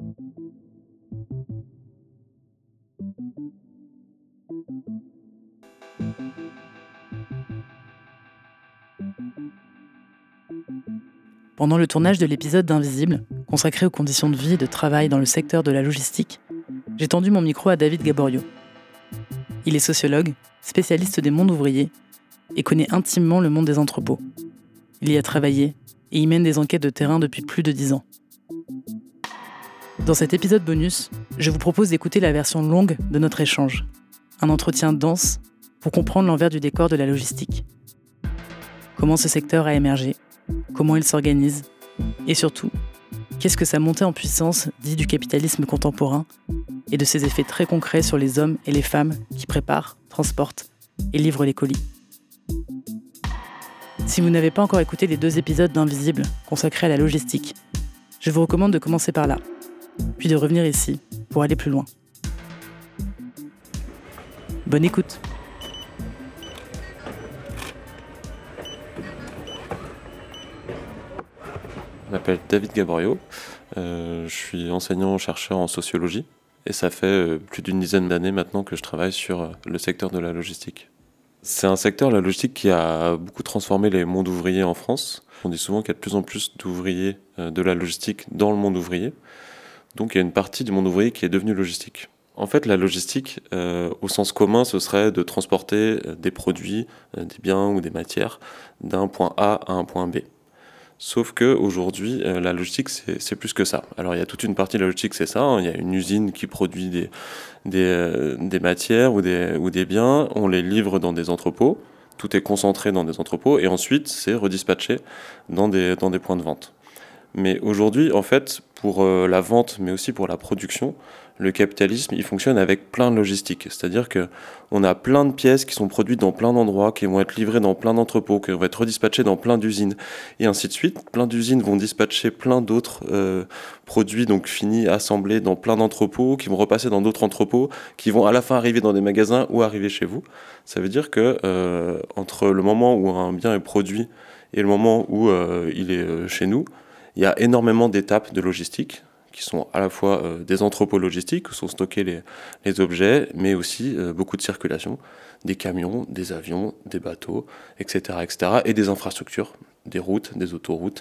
Pendant le tournage de l'épisode d'Invisible, consacré aux conditions de vie et de travail dans le secteur de la logistique, j'ai tendu mon micro à David Gaborio. Il est sociologue, spécialiste des mondes ouvriers et connaît intimement le monde des entrepôts. Il y a travaillé et y mène des enquêtes de terrain depuis plus de 10 ans. Dans cet épisode bonus, je vous propose d'écouter la version longue de notre échange. Un entretien dense pour comprendre l'envers du décor de la logistique. Comment ce secteur a émergé, comment il s'organise, et surtout, qu'est-ce que sa montée en puissance dit du capitalisme contemporain et de ses effets très concrets sur les hommes et les femmes qui préparent, transportent et livrent les colis. Si vous n'avez pas encore écouté les 2 épisodes d'Invisible consacrés à la logistique, je vous recommande de commencer par là, puis de revenir ici pour aller plus loin. Bonne écoute. Je m'appelle David Gaborio, je suis enseignant-chercheur en sociologie et ça fait plus d'une dizaine d'années maintenant que je travaille sur le secteur de la logistique. C'est un secteur, la logistique, qui a beaucoup transformé les mondes ouvriers en France. On dit souvent qu'il y a de plus en plus d'ouvriers de la logistique dans le monde ouvrier, donc il y a une partie du monde ouvrier qui est devenue logistique. En fait, la logistique, au sens commun, ce serait de transporter des produits, des biens ou des matières d'un point A à un point B. Sauf qu'aujourd'hui, la logistique, c'est plus que ça. Alors, il y a toute une partie de la logistique, c'est ça. Il y a une usine qui produit des matières ou des biens. On les livre dans des entrepôts. Tout est concentré dans des entrepôts. Et ensuite, c'est redispatché dans des points de vente. Mais aujourd'hui, en fait, pour la vente, mais aussi pour la production, le capitalisme, il fonctionne avec plein de logistique. C'est-à-dire qu'on a plein de pièces qui sont produites dans plein d'endroits, qui vont être livrées dans plein d'entrepôts, qui vont être redispatchées dans plein d'usines, et ainsi de suite. Plein d'usines vont dispatcher plein d'autres produits, donc finis, assemblés dans plein d'entrepôts, qui vont repasser dans d'autres entrepôts, qui vont à la fin arriver dans des magasins ou arriver chez vous. Ça veut dire que entre le moment où un bien est produit et le moment où il est chez nous, il y a énormément d'étapes de logistique qui sont à la fois des entrepôts logistiques où sont stockés les objets, mais aussi beaucoup de circulation, des camions, des avions, des bateaux, etc., etc., et des infrastructures, des routes, des autoroutes,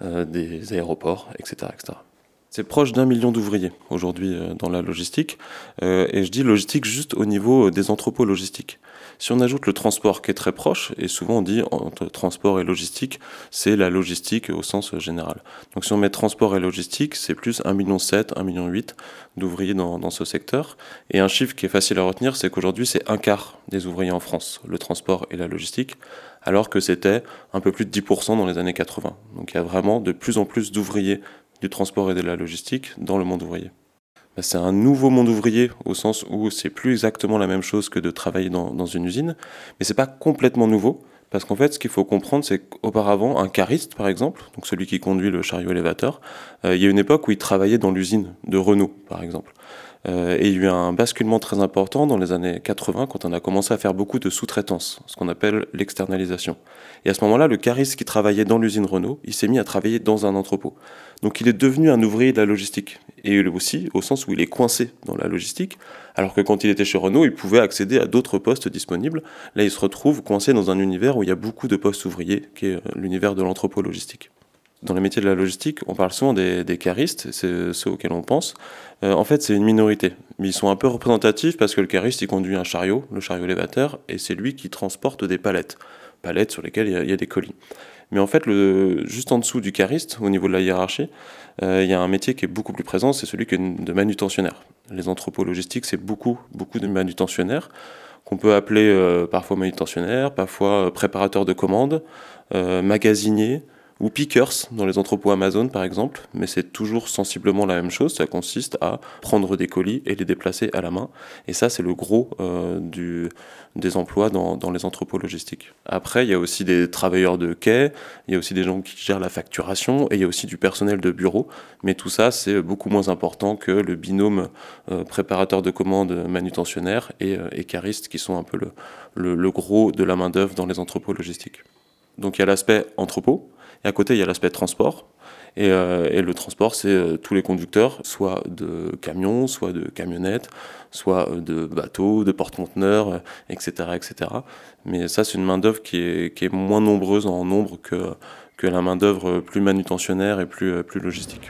des aéroports, etc., etc. C'est proche d'1 million d'ouvriers aujourd'hui dans la logistique, et je dis logistique juste au niveau des entrepôts logistiques. Si on ajoute le transport qui est très proche, et souvent on dit entre transport et logistique, c'est la logistique au sens général. Donc si on met transport et logistique, c'est plus 1,7 million, 1,8 million d'ouvriers dans ce secteur. Et un chiffre qui est facile à retenir, c'est qu'aujourd'hui c'est 1/4 des ouvriers en France, le transport et la logistique, alors que c'était un peu plus de 10% dans les années 80. Donc il y a vraiment de plus en plus d'ouvriers du transport et de la logistique dans le monde ouvrier. C'est un nouveau monde ouvrier au sens où c'est plus exactement la même chose que de travailler dans une usine, mais c'est pas complètement nouveau, parce qu'en fait ce qu'il faut comprendre c'est qu'auparavant un cariste par exemple, donc celui qui conduit le chariot élévateur, il y a une époque où il travaillait dans l'usine de Renault par exemple. Et il y a eu un basculement très important dans les années 80 quand on a commencé à faire beaucoup de sous-traitance, ce qu'on appelle l'externalisation. Et à ce moment-là, le cariste qui travaillait dans l'usine Renault, il s'est mis à travailler dans un entrepôt. Donc il est devenu un ouvrier de la logistique. Et aussi au sens où il est coincé dans la logistique, alors que quand il était chez Renault, il pouvait accéder à d'autres postes disponibles. Là, il se retrouve coincé dans un univers où il y a beaucoup de postes ouvriers, qui est l'univers de l'entrepôt logistique. Dans les métiers de la logistique, on parle souvent des caristes, c'est ceux auxquels on pense. En fait, c'est une minorité. Mais ils sont un peu représentatifs parce que le cariste, il conduit un chariot, le chariot élévateur, et c'est lui qui transporte des palettes. Palettes sur lesquelles il y a des colis. Mais en fait, juste en dessous du cariste, au niveau de la hiérarchie, il y a un métier qui est beaucoup plus présent, c'est celui de manutentionnaire. Les entrepôts logistiques, c'est beaucoup de manutentionnaires, qu'on peut appeler parfois manutentionnaires, parfois préparateurs de commandes, magasiniers, ou pickers dans les entrepôts Amazon par exemple, mais c'est toujours sensiblement la même chose, ça consiste à prendre des colis et les déplacer à la main, et ça c'est le gros des emplois dans les entrepôts logistiques. Après il y a aussi des travailleurs de quai, il y a aussi des gens qui gèrent la facturation, et il y a aussi du personnel de bureau, mais tout ça c'est beaucoup moins important que le binôme préparateur de commandes manutentionnaire et cariste qui sont un peu le gros de la main d'œuvre dans les entrepôts logistiques. Donc il y a l'aspect entrepôt, Et à côté, il y a l'aspect transport. Et le transport, c'est tous les conducteurs, soit de camions, soit de camionnettes, soit de bateaux, de porte-conteneurs, etc., etc. Mais ça, c'est une main-d'œuvre qui est moins nombreuse en nombre que la main-d'œuvre plus manutentionnaire et plus logistique.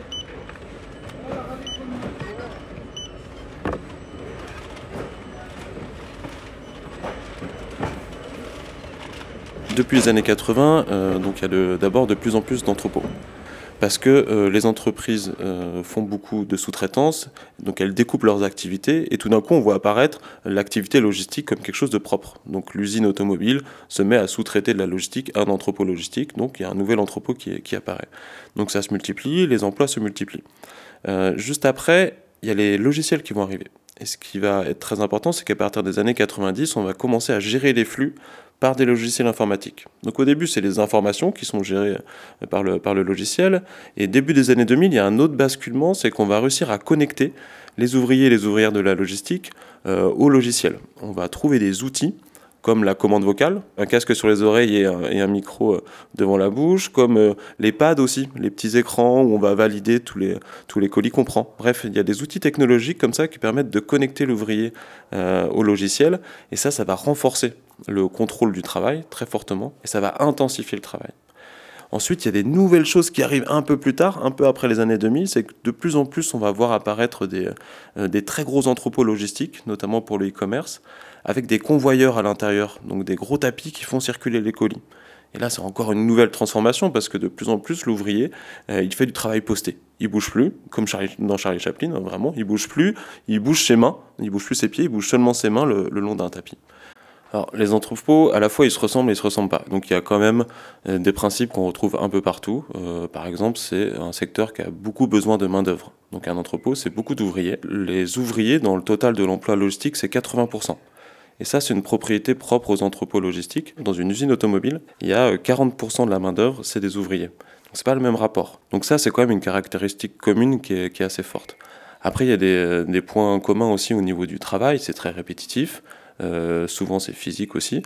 Depuis les années 80, donc il y a d'abord de plus en plus d'entrepôts. Parce que les entreprises font beaucoup de sous-traitance, donc elles découpent leurs activités, et tout d'un coup on voit apparaître l'activité logistique comme quelque chose de propre. Donc l'usine automobile se met à sous-traiter de la logistique à un entrepôt logistique, donc il y a un nouvel entrepôt qui apparaît. Donc ça se multiplie, les emplois se multiplient. Juste après, il y a les logiciels qui vont arriver. Et ce qui va être très important, c'est qu'à partir des années 90, on va commencer à gérer les flux par des logiciels informatiques. Donc au début, c'est les informations qui sont gérées par le logiciel. Et début des années 2000, il y a un autre basculement, c'est qu'on va réussir à connecter les ouvriers et les ouvrières de la logistique au logiciel. On va trouver des outils comme la commande vocale, un casque sur les oreilles et un micro devant la bouche, comme les pads aussi, les petits écrans où on va valider tous les colis qu'on prend. Bref, il y a des outils technologiques comme ça qui permettent de connecter l'ouvrier au logiciel, et ça va renforcer le contrôle du travail très fortement, et ça va intensifier le travail. Ensuite, il y a des nouvelles choses qui arrivent un peu plus tard, un peu après les années 2000, c'est que de plus en plus, on va voir apparaître des très gros entrepôts logistiques, notamment pour le e-commerce, avec des convoyeurs à l'intérieur, donc des gros tapis qui font circuler les colis. Et là, c'est encore une nouvelle transformation, parce que de plus en plus, l'ouvrier, il fait du travail posté. Il bouge plus, comme dans Charlie Chaplin, vraiment, il bouge plus, il bouge ses mains, il bouge plus ses pieds, il bouge seulement ses mains le long d'un tapis. Alors, les entrepôts, à la fois, ils se ressemblent et ils se ressemblent pas. Donc, il y a quand même des principes qu'on retrouve un peu partout. Par exemple, c'est un secteur qui a beaucoup besoin de main-d'œuvre. Donc, un entrepôt, c'est beaucoup d'ouvriers. Les ouvriers, dans le total de l'emploi logistique, c'est 80%. Et ça, c'est une propriété propre aux entrepôts logistiques. Dans une usine automobile, il y a 40% de la main-d'œuvre, c'est des ouvriers. Donc, c'est pas le même rapport. Donc, ça, c'est quand même une caractéristique commune qui est assez forte. Après, il y a des points communs aussi au niveau du travail. C'est très répétitif. Souvent c'est physique aussi,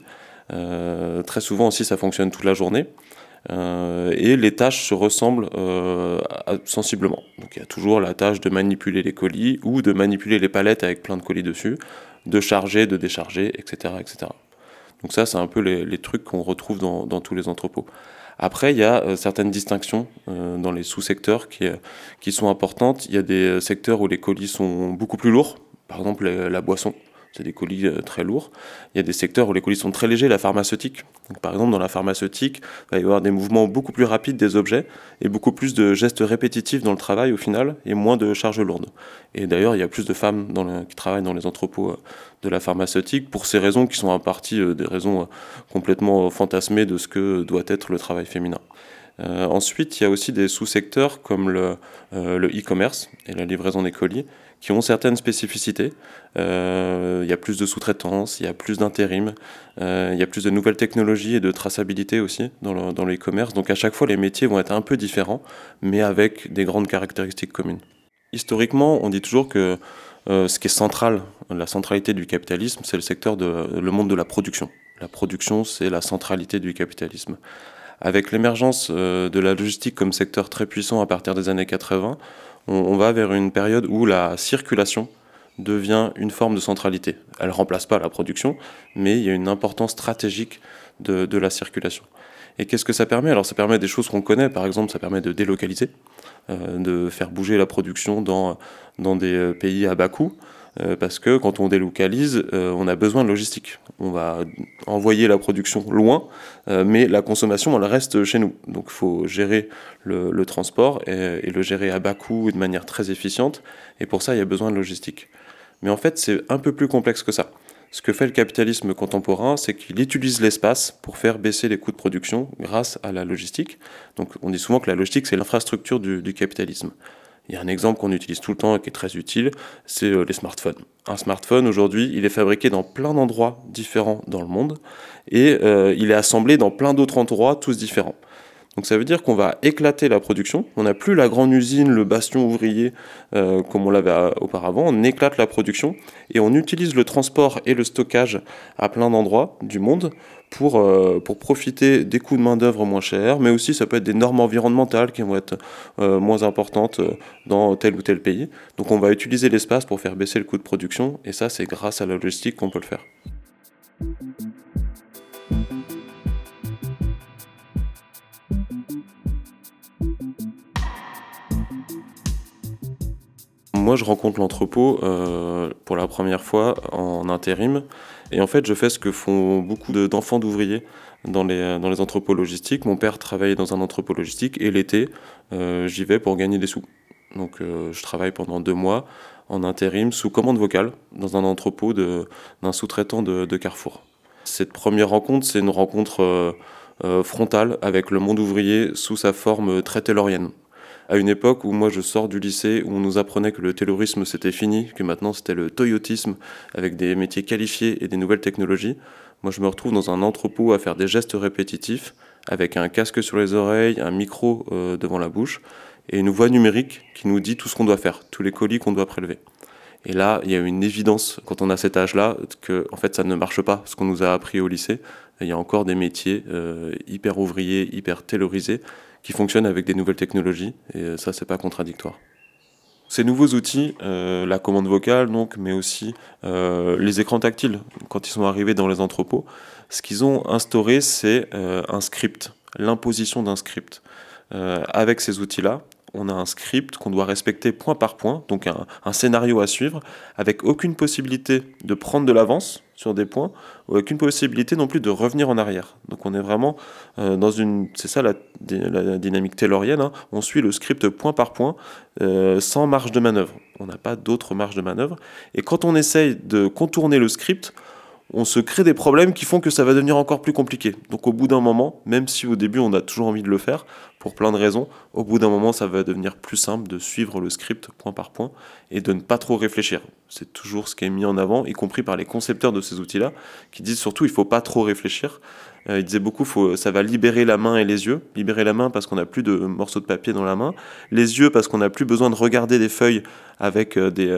très souvent aussi ça fonctionne toute la journée, et les tâches se ressemblent sensiblement. Donc il y a toujours la tâche de manipuler les colis ou de manipuler les palettes avec plein de colis dessus, de charger, de décharger, etc. etc. Donc ça c'est un peu les trucs qu'on retrouve dans tous les entrepôts. Après, il y a certaines distinctions dans les sous-secteurs qui sont importantes. Il y a des secteurs où les colis sont beaucoup plus lourds, par exemple la boisson. C'est des colis très lourds. Il y a des secteurs où les colis sont très légers, la pharmaceutique. Donc, par exemple, dans la pharmaceutique, il va y avoir des mouvements beaucoup plus rapides des objets et beaucoup plus de gestes répétitifs dans le travail au final et moins de charges lourdes. Et d'ailleurs, il y a plus de femmes qui travaillent dans les entrepôts de la pharmaceutique pour ces raisons qui sont en partie des raisons complètement fantasmées de ce que doit être le travail féminin. Ensuite, il y a aussi des sous-secteurs comme le e-commerce et la livraison des colis qui ont certaines spécificités. Il y a plus de sous-traitance, il y a plus d'intérim, il y a plus de nouvelles technologies et de traçabilité aussi dans le e-commerce. Donc à chaque fois, les métiers vont être un peu différents, mais avec des grandes caractéristiques communes. Historiquement, on dit toujours que ce qui est central, la centralité du capitalisme, c'est le monde de la production. La production, c'est la centralité du capitalisme. Avec l'émergence de la logistique comme secteur très puissant à partir des années 80, on va vers une période où la circulation devient une forme de centralité. Elle ne remplace pas la production, mais il y a une importance stratégique de la circulation. Et qu'est-ce que ça permet ? Alors ça permet des choses qu'on connaît, par exemple ça permet de délocaliser, de faire bouger la production dans des pays à bas coût, parce que quand on délocalise, on a besoin de logistique. On va envoyer la production loin, mais la consommation, elle reste chez nous. Donc il faut gérer le transport et le gérer à bas coût et de manière très efficiente. Et pour ça, il y a besoin de logistique. Mais en fait, c'est un peu plus complexe que ça. Ce que fait le capitalisme contemporain, c'est qu'il utilise l'espace pour faire baisser les coûts de production grâce à la logistique. Donc on dit souvent que la logistique, c'est l'infrastructure du capitalisme. Il y a un exemple qu'on utilise tout le temps et qui est très utile, c'est les smartphones. Un smartphone, aujourd'hui, il est fabriqué dans plein d'endroits différents dans le monde et il est assemblé dans plein d'autres endroits, tous différents. Donc ça veut dire qu'on va éclater la production. On n'a plus la grande usine, le bastion ouvrier comme on l'avait auparavant. On éclate la production et on utilise le transport et le stockage à plein d'endroits du monde pour profiter des coûts de main-d'œuvre moins chers, mais aussi ça peut être des normes environnementales qui vont être moins importantes dans tel ou tel pays. Donc on va utiliser l'espace pour faire baisser le coût de production et ça c'est grâce à la logistique qu'on peut le faire. Moi, je rencontre l'entrepôt pour la première fois en intérim. Et en fait, je fais ce que font beaucoup d'enfants d'ouvriers dans les entrepôts logistiques. Mon père travaillait dans un entrepôt logistique et l'été, j'y vais pour gagner des sous. Donc, je travaille pendant 2 mois en intérim sous commande vocale dans un entrepôt d'un sous-traitant de Carrefour. Cette première rencontre, c'est une rencontre frontale avec le monde ouvrier sous sa forme très taylorienne. À une époque où moi je sors du lycée, où on nous apprenait que le taylorisme c'était fini, que maintenant c'était le toyotisme avec des métiers qualifiés et des nouvelles technologies, moi je me retrouve dans un entrepôt à faire des gestes répétitifs avec un casque sur les oreilles, un micro devant la bouche et une voix numérique qui nous dit tout ce qu'on doit faire, tous les colis qu'on doit prélever. Et là, il y a une évidence quand on a cet âge-là que en fait ça ne marche pas, ce qu'on nous a appris au lycée. Il y a encore des métiers hyper ouvriers, hyper taylorisés qui fonctionnent avec des nouvelles technologies et ça c'est pas contradictoire. Ces nouveaux outils, la commande vocale donc, mais aussi les écrans tactiles quand ils sont arrivés dans les entrepôts, ce qu'ils ont instauré c'est un script, l'imposition d'un script. Avec ces outils-là, on a un script qu'on doit respecter point par point, donc un scénario à suivre, avec aucune possibilité de prendre de l'avance sur des points, ou aucune possibilité non plus de revenir en arrière. Donc on est vraiment dans une... C'est ça la dynamique taylorienne, hein. On suit le script point par point, sans marge de manœuvre. On n'a pas d'autre marge de manœuvre. Et quand on essaye de contourner le script, on se crée des problèmes qui font que ça va devenir encore plus compliqué. Donc au bout d'un moment, même si au début on a toujours envie de le faire, pour plein de raisons, au bout d'un moment ça va devenir plus simple de suivre le script point par point et de ne pas trop réfléchir. C'est toujours ce qui est mis en avant, y compris par les concepteurs de ces outils-là, qui disent surtout il ne faut pas trop réfléchir. Ils disaient beaucoup ça va libérer la main et les yeux. Libérer la main parce qu'on n'a plus de morceaux de papier dans la main. Les yeux parce qu'on n'a plus besoin de regarder des feuilles avec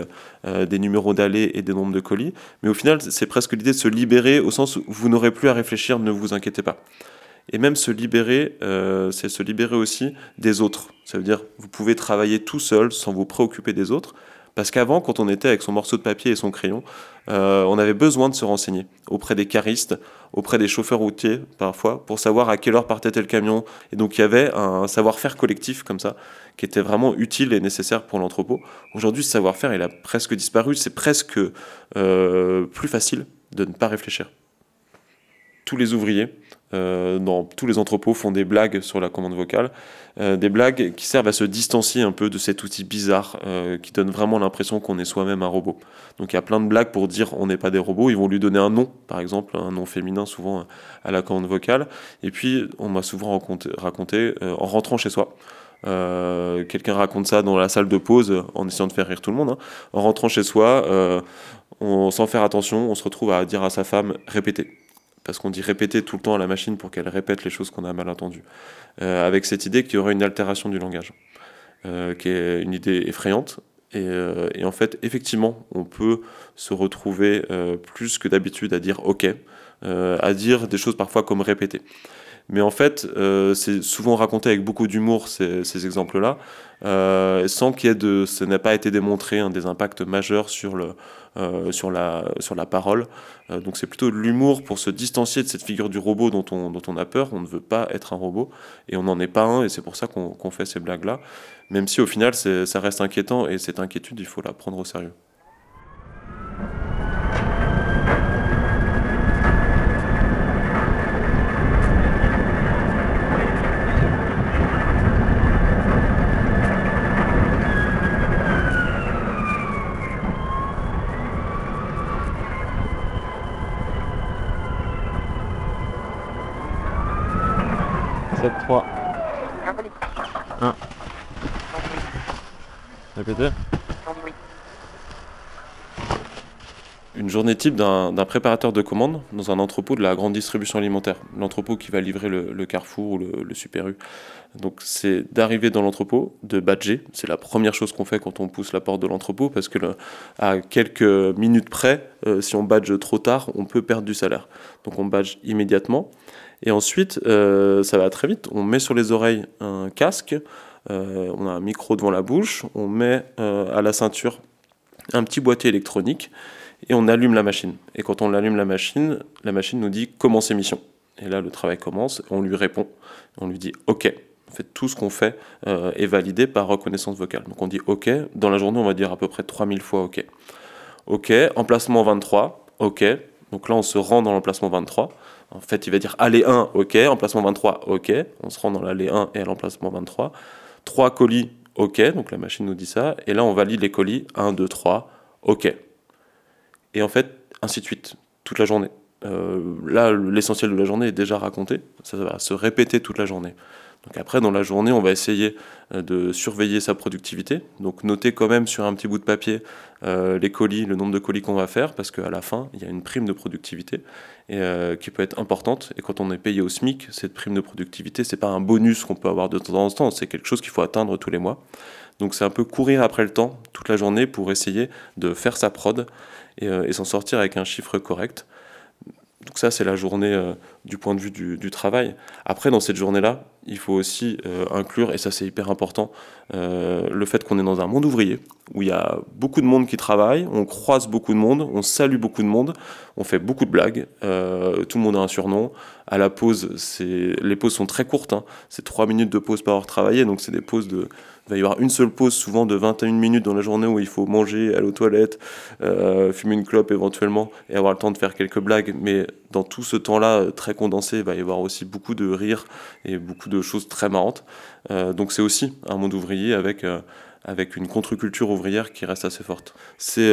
des numéros d'allées et des nombres de colis. Mais au final, c'est presque l'idée de se libérer au sens où vous n'aurez plus à réfléchir, ne vous inquiétez pas. Et même se libérer, c'est se libérer aussi des autres. Ça veut dire vous pouvez travailler tout seul sans vous préoccuper des autres. Parce qu'avant, quand on était avec son morceau de papier et son crayon, on avait besoin de se renseigner auprès des caristes, auprès des chauffeurs routiers parfois, pour savoir à quelle heure partait tel camion. Et donc il y avait un savoir-faire collectif comme ça, qui était vraiment utile et nécessaire pour l'entrepôt. Aujourd'hui, ce savoir-faire, il a presque disparu. C'est presque plus facile de ne pas réfléchir. Tous les ouvriers dans tous les entrepôts font des blagues sur la commande vocale, des blagues qui servent à se distancier un peu de cet outil bizarre qui donne vraiment l'impression qu'on est soi-même un robot. Donc il y a plein de blagues pour dire on n'est pas des robots, ils vont lui donner un nom, par exemple un nom féminin souvent à la commande vocale, et puis on m'a souvent raconté en rentrant chez soi. Quelqu'un raconte ça dans la salle de pause en essayant de faire rire tout le monde, hein. En rentrant chez soi, sans faire attention, on se retrouve à dire à sa femme répétez. Parce qu'on dit répéter tout le temps à la machine pour qu'elle répète les choses qu'on a mal entendues. Avec cette idée qu'il y aurait une altération du langage, qui est une idée effrayante. Et en fait, effectivement, on peut se retrouver plus que d'habitude à dire « ok », à dire des choses parfois comme « répéter ». Mais en fait, c'est souvent raconté avec beaucoup d'humour, ces exemples-là, sans qu'il y ait ça n'a pas été démontré des impacts majeurs sur la parole. Donc c'est plutôt de l'humour pour se distancier de cette figure du robot dont on a peur. On ne veut pas être un robot, et on n'en est pas un, et c'est pour ça qu'on fait ces blagues-là. Même si au final, ça reste inquiétant, et cette inquiétude, il faut la prendre au sérieux. Sept, 3, 1. Répétez. Une journée type d'un préparateur de commandes dans un entrepôt de la grande distribution alimentaire. L'entrepôt qui va livrer le Carrefour ou le Super U. Donc c'est d'arriver dans l'entrepôt, de badger. C'est la première chose qu'on fait quand on pousse la porte de l'entrepôt parce que à quelques minutes près, si on badge trop tard, on peut perdre du salaire. Donc on badge immédiatement. Et ensuite, ça va très vite. On met sur les oreilles un casque, on a un micro devant la bouche, on met à la ceinture un petit boîtier électronique et on allume la machine. Et quand on allume la machine nous dit « commencez mission ». Et là, le travail commence, on lui répond, on lui dit « OK ». En fait, tout ce qu'on fait est validé par reconnaissance vocale. Donc on dit « OK ». Dans la journée, on va dire à peu près 3000 fois « OK ». OK, emplacement 23, OK. Donc là, on se rend dans l'emplacement 23. En fait, il va dire allée 1, OK. Emplacement 23, OK. On se rend dans l'allée 1 et à l'emplacement 23. 3 colis, OK. Donc la machine nous dit ça. Et là, on valide les colis 1, 2, 3, OK. Et en fait, ainsi de suite, toute la journée. Là, l'essentiel de la journée est déjà raconté. Ça va se répéter toute la journée. Donc après, dans la journée, on va essayer de surveiller sa productivité. Donc noter quand même sur un petit bout de papier les colis, le nombre de colis qu'on va faire, parce qu'à la fin, il y a une prime de productivité qui peut être importante. Et quand on est payé au SMIC, cette prime de productivité, c'est pas un bonus qu'on peut avoir de temps en temps, c'est quelque chose qu'il faut atteindre tous les mois. Donc c'est un peu courir après le temps toute la journée pour essayer de faire sa prod et s'en sortir avec un chiffre correct. Donc ça, c'est la journée du point de vue du travail. Après, dans cette journée-là, il faut aussi inclure, et ça c'est hyper important, le fait qu'on est dans un monde ouvrier, où il y a beaucoup de monde qui travaille, on croise beaucoup de monde, on salue beaucoup de monde, on fait beaucoup de blagues, tout le monde a un surnom. À la pause, les pauses sont très courtes, hein. C'est 3 minutes de pause par heure travaillée, donc c'est des pauses il va y avoir une seule pause, souvent de 21 minutes dans la journée où il faut manger, aller aux toilettes, fumer une clope éventuellement et avoir le temps de faire quelques blagues. Mais dans tout ce temps-là très condensé, il va y avoir aussi beaucoup de rires et beaucoup de choses très marrantes. Donc c'est aussi un monde ouvrier avec une contre-culture ouvrière qui reste assez forte. C'est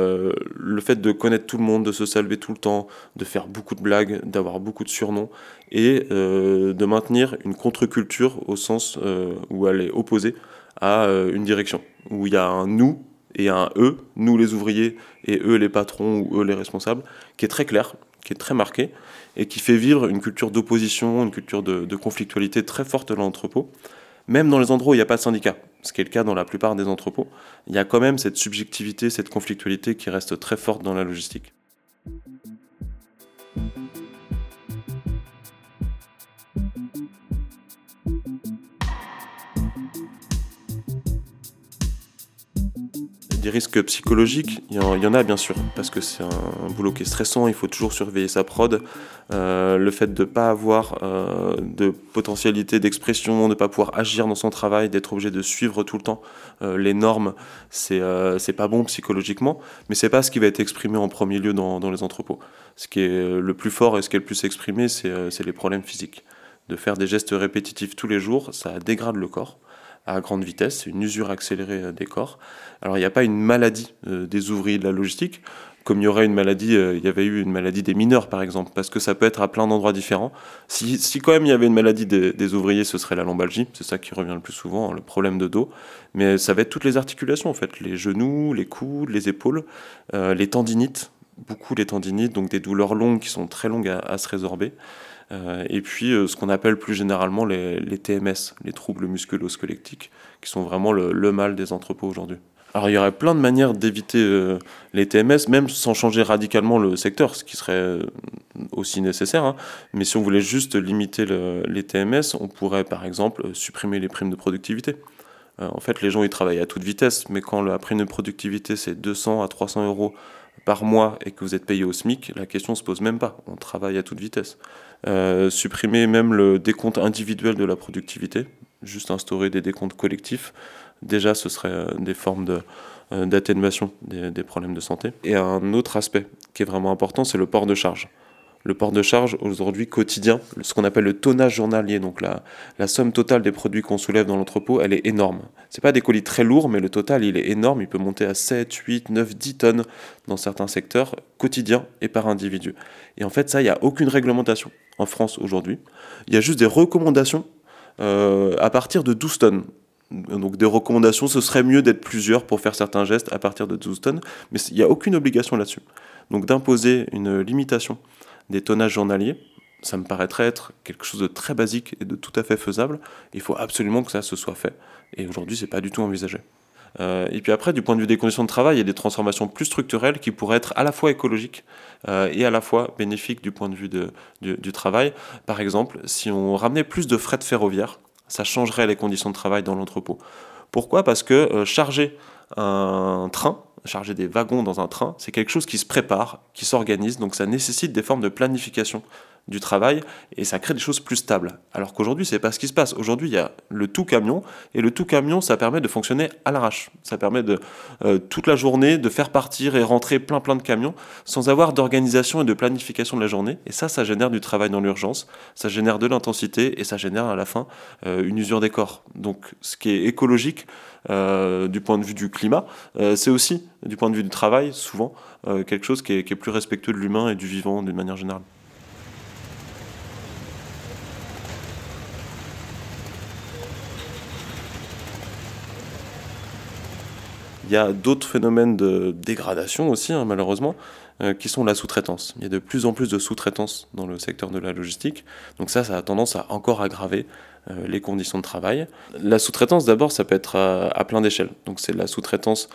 le fait de connaître tout le monde, de se saluer tout le temps, de faire beaucoup de blagues, d'avoir beaucoup de surnoms et de maintenir une contre-culture au sens où elle est opposée à une direction, où il y a un nous et un eux, nous les ouvriers et eux les patrons ou eux les responsables, qui est très clair, qui est très marqué et qui fait vivre une culture d'opposition, une culture de conflictualité très forte dans l'entrepôt. Même dans les endroits où il n'y a pas de syndicat, ce qui est le cas dans la plupart des entrepôts, il y a quand même cette subjectivité, cette conflictualité qui reste très forte dans la logistique. Des risques psychologiques, il y en a bien sûr, parce que c'est un boulot qui est stressant, il faut toujours surveiller sa prod. Le fait de ne pas avoir de potentialité d'expression, de ne pas pouvoir agir dans son travail, d'être obligé de suivre tout le temps les normes, c'est pas bon psychologiquement, mais c'est pas ce qui va être exprimé en premier lieu dans les entrepôts. Ce qui est le plus fort et ce qui est le plus exprimé, c'est les problèmes physiques. De faire des gestes répétitifs tous les jours, ça dégrade le corps à grande vitesse, c'est une usure accélérée des corps. Alors il n'y a pas une maladie des ouvriers de la logistique, comme il y aurait une maladie, il y avait eu une maladie des mineurs par exemple, parce que ça peut être à plein d'endroits différents. Si quand même il y avait une maladie des ouvriers, ce serait la lombalgie, c'est ça qui revient le plus souvent, hein, le problème de dos. Mais ça va être toutes les articulations en fait, les genoux, les coudes, les épaules, les tendinites, beaucoup les tendinites, donc des douleurs longues qui sont très longues à se résorber. Et puis ce qu'on appelle plus généralement les TMS, les troubles musculo-squelettiques, qui sont vraiment le mal des entrepôts aujourd'hui. Alors il y aurait plein de manières d'éviter les TMS, même sans changer radicalement le secteur, ce qui serait aussi nécessaire, hein. Mais si on voulait juste limiter les TMS, on pourrait par exemple supprimer les primes de productivité. En fait, les gens ils travaillent à toute vitesse, mais quand la prime de productivité c'est 200 à 300 euros par mois et que vous êtes payé au SMIC, la question ne se pose même pas. On travaille à toute vitesse. Supprimer même le décompte individuel de la productivité, juste instaurer des décomptes collectifs, déjà ce serait des formes d'atténuation des problèmes de santé. Et un autre aspect qui est vraiment important, c'est le port de charge. Le port de charge aujourd'hui quotidien, ce qu'on appelle le tonnage journalier, donc la somme totale des produits qu'on soulève dans l'entrepôt, elle est énorme. C'est pas des colis très lourds, mais le total il est énorme, il peut monter à 7, 8, 9, 10 tonnes dans certains secteurs, quotidiens et par individu. Et en fait ça, il n'y a aucune réglementation en France aujourd'hui. Il y a juste des recommandations à partir de 12 tonnes. Donc des recommandations, ce serait mieux d'être plusieurs pour faire certains gestes à partir de 12 tonnes, mais il n'y a aucune obligation là-dessus. Donc d'imposer une limitation des tonnages journaliers, ça me paraîtrait être quelque chose de très basique et de tout à fait faisable. Il faut absolument que ça se soit fait. Et aujourd'hui, c'est pas du tout envisagé. Et puis après, du point de vue des conditions de travail, il y a des transformations plus structurelles qui pourraient être à la fois écologiques et à la fois bénéfiques du point de vue du travail. Par exemple, si on ramenait plus de fret ferroviaire, ça changerait les conditions de travail dans l'entrepôt. Pourquoi ? Parce que charger un train, charger des wagons dans un train, c'est quelque chose qui se prépare, qui s'organise, donc ça nécessite des formes de planification du travail et ça crée des choses plus stables. Alors qu'aujourd'hui, c'est pas ce qui se passe. Aujourd'hui, il y a le tout camion et le tout camion, ça permet de fonctionner à l'arrache. Ça permet de toute la journée de faire partir et rentrer plein de camions sans avoir d'organisation et de planification de la journée. Et ça génère du travail dans l'urgence, ça génère de l'intensité et ça génère à la fin une usure des corps. Donc, ce qui est écologique du point de vue du climat, c'est aussi du point de vue du travail souvent quelque chose qui est plus respectueux de l'humain et du vivant d'une manière générale. Il y a d'autres phénomènes de dégradation aussi, malheureusement, qui sont la sous-traitance. Il y a de plus en plus de sous-traitance dans le secteur de la logistique. Donc ça a tendance à encore aggraver les conditions de travail. La sous-traitance, d'abord, ça peut être à plein d'échelles. Donc c'est la sous-traitance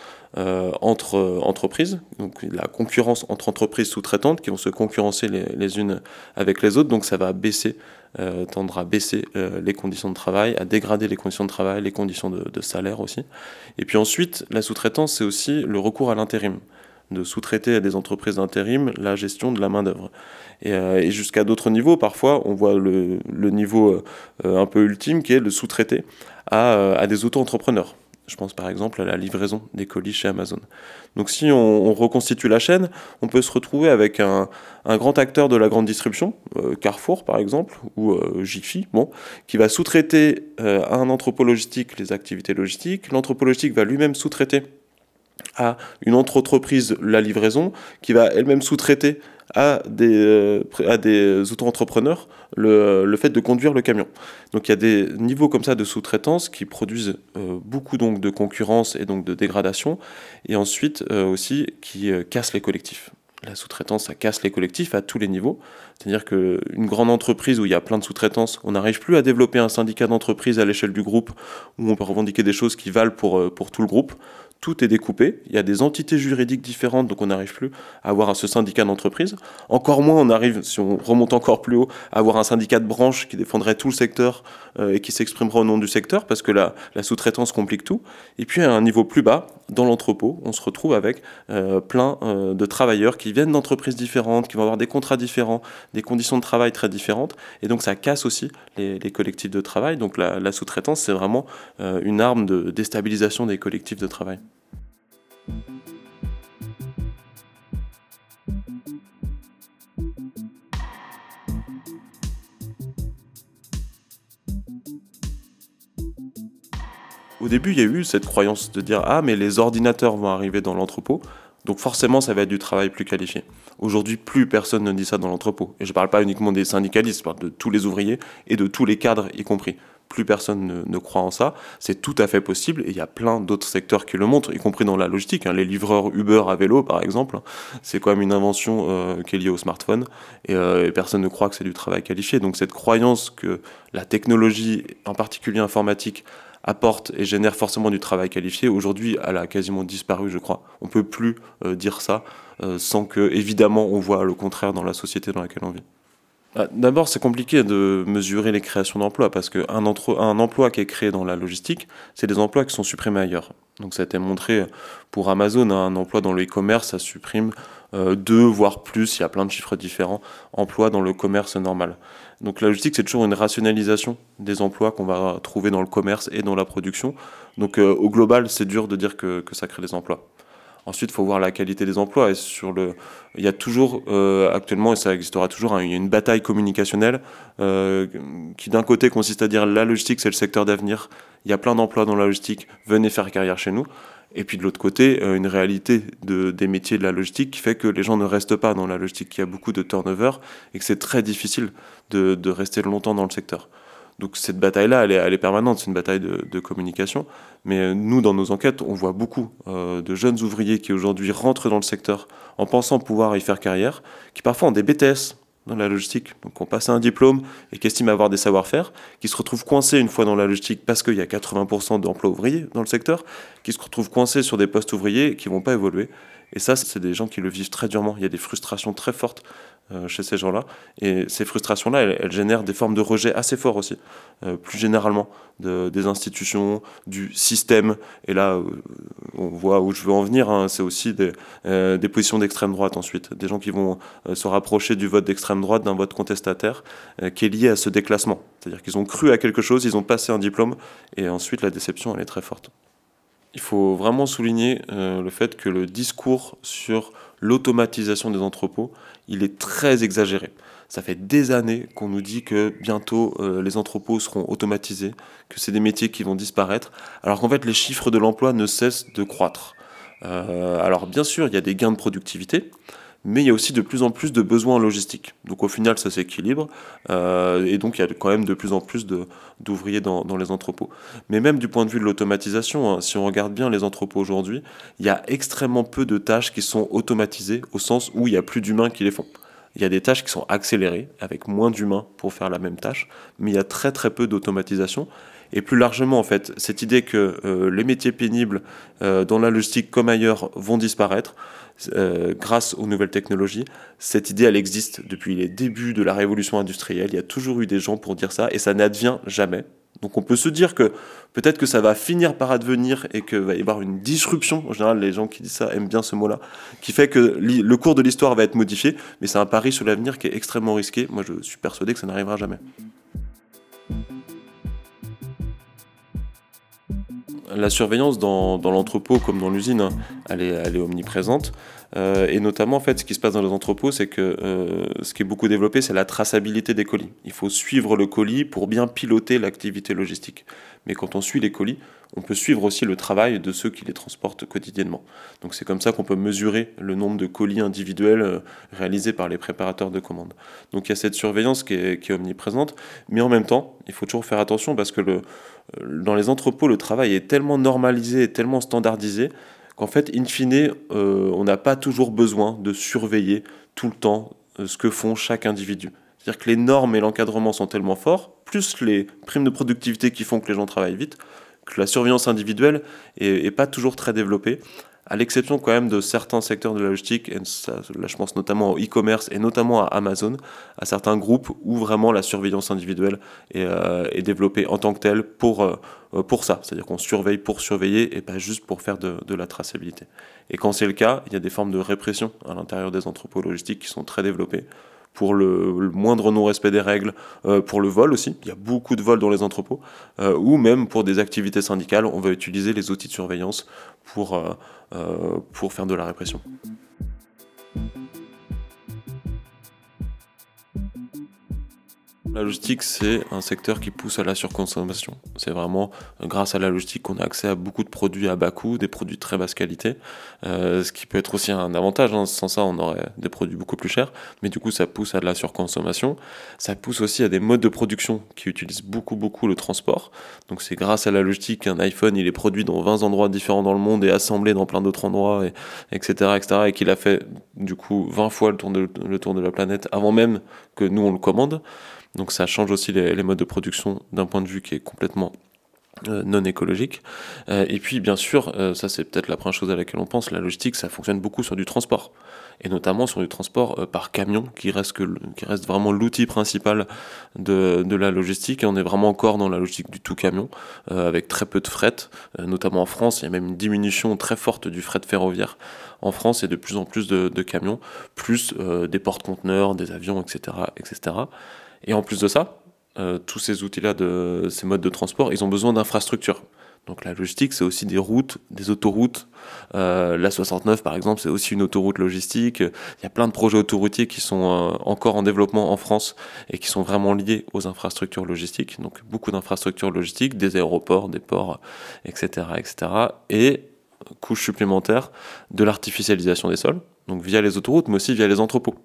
entre entreprises, donc la concurrence entre entreprises sous-traitantes qui vont se concurrencer les unes avec les autres. Donc ça va tendre à baisser les conditions de travail, à dégrader les conditions de travail, les conditions de salaire aussi. Et puis ensuite, la sous-traitance, c'est aussi le recours à l'intérim, de sous-traiter à des entreprises d'intérim la gestion de la main-d'œuvre. Et jusqu'à d'autres niveaux, parfois, on voit le niveau un peu ultime qui est le sous-traiter à des auto-entrepreneurs. Je pense par exemple à la livraison des colis chez Amazon. Donc si on reconstitue la chaîne, on peut se retrouver avec un grand acteur de la grande distribution, Carrefour par exemple, ou Jiffy, qui va sous-traiter à un entrepôt logistique les activités logistiques. L'entrepôt logistique va lui-même sous-traiter à une autre entreprise la livraison, qui va elle-même sous-traiter à des auto-entrepreneurs le fait de conduire le camion. Donc il y a des niveaux comme ça de sous-traitance qui produisent beaucoup donc de concurrence et donc de dégradation, et ensuite aussi qui cassent les collectifs. La sous-traitance, ça casse les collectifs à tous les niveaux. C'est-à-dire qu'une grande entreprise où il y a plein de sous-traitances, on n'arrive plus à développer un syndicat d'entreprise à l'échelle du groupe où on peut revendiquer des choses qui valent pour tout le groupe. Tout est découpé, il y a des entités juridiques différentes, donc on n'arrive plus à avoir ce syndicat d'entreprise. Encore moins, on arrive, si on remonte encore plus haut, à avoir un syndicat de branche qui défendrait tout le secteur et qui s'exprimera au nom du secteur, parce que la sous-traitance complique tout. Et puis à un niveau plus bas, dans l'entrepôt, on se retrouve avec plein de travailleurs qui viennent d'entreprises différentes, qui vont avoir des contrats différents, des conditions de travail très différentes, et donc ça casse aussi les collectifs de travail. Donc la sous-traitance, c'est vraiment une arme de déstabilisation des collectifs de travail. Au début, il y a eu cette croyance de dire « Ah, mais les ordinateurs vont arriver dans l'entrepôt, donc forcément, ça va être du travail plus qualifié. » Aujourd'hui, plus personne ne dit ça dans l'entrepôt. Et je ne parle pas uniquement des syndicalistes, je parle de tous les ouvriers et de tous les cadres y compris. Plus personne ne croit en ça. C'est tout à fait possible et il y a plein d'autres secteurs qui le montrent, y compris dans la logistique. Les livreurs Uber à vélo, par exemple, c'est quand même une invention qui est liée au smartphone et personne ne croit que c'est du travail qualifié. Donc cette croyance que la technologie, en particulier informatique, apporte et génère forcément du travail qualifié, aujourd'hui, elle a quasiment disparu, je crois. On ne peut plus dire ça sans que, évidemment, on voit le contraire dans la société dans laquelle on vit. D'abord, c'est compliqué de mesurer les créations d'emplois parce qu'un emploi qui est créé dans la logistique, c'est des emplois qui sont supprimés ailleurs. Donc ça a été montré pour Amazon, un emploi dans le e-commerce, ça supprime 2 voire plus, il y a plein de chiffres différents, emplois dans le commerce normal. Donc la logistique, c'est toujours une rationalisation des emplois qu'on va trouver dans le commerce et dans la production. Donc au global, c'est dur de dire que ça crée des emplois. Ensuite, il faut voir la qualité des emplois. Et il y a toujours, actuellement, et ça existera toujours, il y a une bataille communicationnelle qui, d'un côté, consiste à dire la logistique, c'est le secteur d'avenir. Il y a plein d'emplois dans la logistique, venez faire carrière chez nous. Et puis de l'autre côté, une réalité des métiers de la logistique qui fait que les gens ne restent pas dans la logistique, qu'il y a beaucoup de turnover et que c'est très difficile de rester longtemps dans le secteur. Donc cette bataille-là, elle est permanente, c'est une bataille de communication. Mais nous, dans nos enquêtes, on voit beaucoup de jeunes ouvriers qui aujourd'hui rentrent dans le secteur en pensant pouvoir y faire carrière, qui parfois ont des BTS dans la logistique, donc ont passé un diplôme et qui estiment avoir des savoir-faire, qui se retrouvent coincés une fois dans la logistique parce qu'il y a 80% d'emplois ouvriers dans le secteur, qui se retrouvent coincés sur des postes ouvriers et qui ne vont pas évoluer. Et ça, c'est des gens qui le vivent très durement. Il y a des frustrations très fortes chez ces gens-là. Et ces frustrations-là, elles génèrent des formes de rejet assez forts aussi, plus généralement, des institutions, du système. Et là, on voit où je veux en venir, hein, c'est aussi des positions d'extrême droite ensuite. Des gens qui vont se rapprocher du vote d'extrême droite, d'un vote contestataire, qui est lié à ce déclassement. C'est-à-dire qu'ils ont cru à quelque chose, ils ont passé un diplôme, et ensuite la déception, elle est très forte. Il faut vraiment souligner le fait que le discours sur l'automatisation des entrepôts, il est très exagéré. Ça fait des années qu'on nous dit que bientôt les entrepôts seront automatisés, que c'est des métiers qui vont disparaître, alors qu'en fait les chiffres de l'emploi ne cessent de croître. Alors bien sûr, il y a des gains de productivité, mais il y a aussi de plus en plus de besoins en logistique. Donc au final, ça s'équilibre, et donc il y a quand même de plus en plus d'ouvriers dans les entrepôts. Mais même du point de vue de l'automatisation, hein, si on regarde bien les entrepôts aujourd'hui, il y a extrêmement peu de tâches qui sont automatisées, au sens où il n'y a plus d'humains qui les font. Il y a des tâches qui sont accélérées, avec moins d'humains pour faire la même tâche, mais il y a très très peu d'automatisation. Et plus largement, en fait, cette idée que les métiers pénibles dans la logistique comme ailleurs vont disparaître grâce aux nouvelles technologies, cette idée, elle existe depuis les débuts de la révolution industrielle. Il y a toujours eu des gens pour dire ça, et ça n'advient jamais. Donc on peut se dire que peut-être que ça va finir par advenir et qu'il va y avoir une disruption. En général, les gens qui disent ça aiment bien ce mot-là, qui fait que le cours de l'histoire va être modifié, mais c'est un pari sur l'avenir qui est extrêmement risqué. Moi, je suis persuadé que ça n'arrivera jamais. La surveillance dans l'entrepôt comme dans l'usine, hein, elle est omniprésente. Et notamment, en fait, ce qui se passe dans les entrepôts, c'est que ce qui est beaucoup développé, c'est la traçabilité des colis. Il faut suivre le colis pour bien piloter l'activité logistique. Mais quand on suit les colis, on peut suivre aussi le travail de ceux qui les transportent quotidiennement. Donc c'est comme ça qu'on peut mesurer le nombre de colis individuels réalisés par les préparateurs de commandes. Donc il y a cette surveillance qui est omniprésente, mais en même temps, il faut toujours faire attention parce que dans les entrepôts, le travail est tellement normalisé et tellement standardisé qu'en fait, in fine, on n'a pas toujours besoin de surveiller tout le temps ce que font chaque individu. C'est-à-dire que les normes et l'encadrement sont tellement forts, plus les primes de productivité qui font que les gens travaillent vite, que la surveillance individuelle est pas toujours très développée, à l'exception quand même de certains secteurs de la logistique, et ça, là je pense notamment au e-commerce et notamment à Amazon, à certains groupes où vraiment la surveillance individuelle est développée en tant que telle pour ça. C'est-à-dire qu'on surveille pour surveiller et pas juste pour faire de la traçabilité. Et quand c'est le cas, il y a des formes de répression à l'intérieur des entrepôts logistiques qui sont très développées, pour le moindre non-respect des règles, pour le vol aussi, il y a beaucoup de vols dans les entrepôts, ou même pour des activités syndicales, on va utiliser les outils de surveillance pour faire de la répression. La logistique, c'est un secteur qui pousse à la surconsommation. C'est vraiment grâce à la logistique qu'on a accès à beaucoup de produits à bas coût, des produits de très basse qualité, ce qui peut être aussi un avantage, hein. Sans ça, on aurait des produits beaucoup plus chers, mais du coup, ça pousse à de la surconsommation. Ça pousse aussi à des modes de production qui utilisent beaucoup le transport. Donc c'est grâce à la logistique qu'un iPhone, il est produit dans 20 endroits différents dans le monde et assemblé dans plein d'autres endroits, etc., et qu'il a fait du coup 20 fois le tour de la planète avant même que nous, on le commande. Donc ça change aussi les modes de production d'un point de vue qui est complètement non écologique. Et puis bien sûr, ça c'est peut-être la première chose à laquelle on pense, la logistique, ça fonctionne beaucoup sur du transport. Et notamment sur du transport par camion, qui reste vraiment l'outil principal de la logistique. Et on est vraiment encore dans la logique du tout camion, avec très peu de fret. Notamment en France, il y a même une diminution très forte du fret ferroviaire en France et de plus en plus de camions, plus des porte-conteneurs, des avions, etc., etc. Et en plus de ça, tous ces outils-là, ces modes de transport, ils ont besoin d'infrastructures. Donc la logistique, c'est aussi des routes, des autoroutes. La 69, par exemple, c'est aussi une autoroute logistique. Il y a plein de projets autoroutiers qui sont encore en développement en France et qui sont vraiment liés aux infrastructures logistiques. Donc beaucoup d'infrastructures logistiques, des aéroports, des ports, etc., etc. Et couche supplémentaire de l'artificialisation des sols, donc via les autoroutes, mais aussi via les entrepôts.